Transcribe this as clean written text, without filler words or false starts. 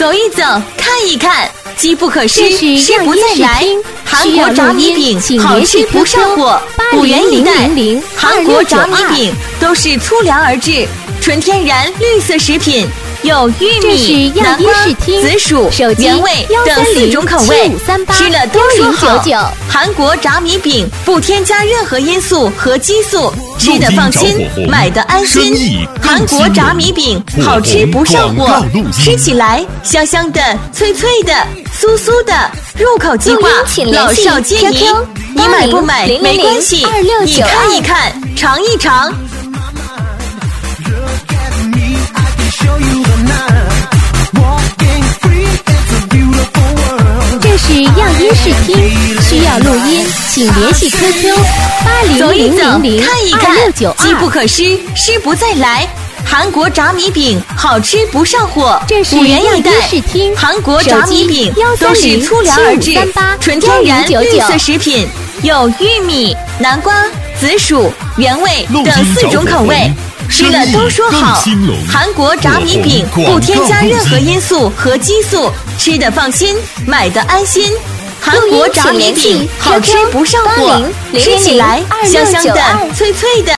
走一走，看一看，机不可失，失不再来。韩国炸米饼好吃不上火，5元1袋。韩国炸米饼都是粗粮而制，纯天然绿色食品。有玉米、南瓜、紫薯、原味等4种口味，吃了都说好。韩国炸米饼不添加任何因素和激素，吃得放心，买得安心。韩国炸米饼好吃不上火，吃起来香香的、脆脆的、酥酥的，入口即化，老少皆宜。你买不买没关系，你看一看，尝一尝。 这是样音试听，需要录音，请联系 QQ 8000026992， 机不可失，失不再来。韩国炸米饼好吃不上火， 这是 5元样 1袋。 音试听， 韩国炸米饼都是粗粮而制，纯天然绿色食品，有玉米、南瓜、紫薯、原味等4种口味。吃了都说好，韩国炸米饼不添加任何因素和激素，吃得放心，买得安心。韩国炸米饼好吃不上火，吃起来香香的、脆脆的。